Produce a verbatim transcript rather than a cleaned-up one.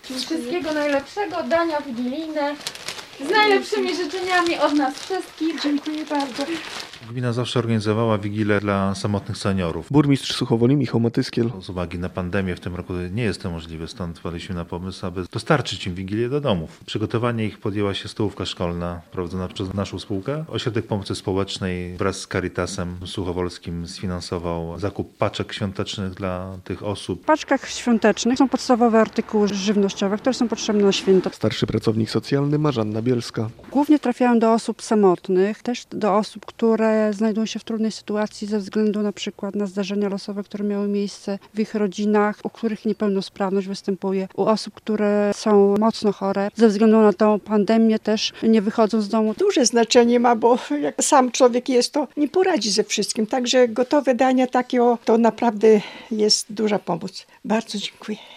Wszystkiego najlepszego, dania wigilijne. Z najlepszymi życzeniami od nas wszystkich. Dziękuję bardzo. Gmina zawsze organizowała wigilę dla samotnych seniorów. Burmistrz Suchowoli Michał Matyskiel. Z uwagi na pandemię w tym roku nie jest to możliwe, stąd wpadliśmy na pomysł, aby dostarczyć im wigilię do domów. Przygotowanie ich podjęła się stołówka szkolna prowadzona przez naszą spółkę. Ośrodek Pomocy Społecznej wraz z Caritasem Suchowolskim sfinansował zakup paczek świątecznych dla tych osób. W paczkach świątecznych są podstawowe artykuły żywnościowe, które są potrzebne na święto. Starszy pracownik socjalny Marzanna Bielska. Głównie trafiają do osób samotnych, też do osób, które znajdują się w trudnej sytuacji ze względu na przykład na zdarzenia losowe, które miały miejsce w ich rodzinach, u których niepełnosprawność występuje, u osób, które są mocno chore. Ze względu na tą pandemię też nie wychodzą z domu. Duże znaczenie ma, bo jak sam człowiek jest, to nie poradzi ze wszystkim. Także gotowe dania takie, o, to naprawdę jest duża pomoc. Bardzo dziękuję.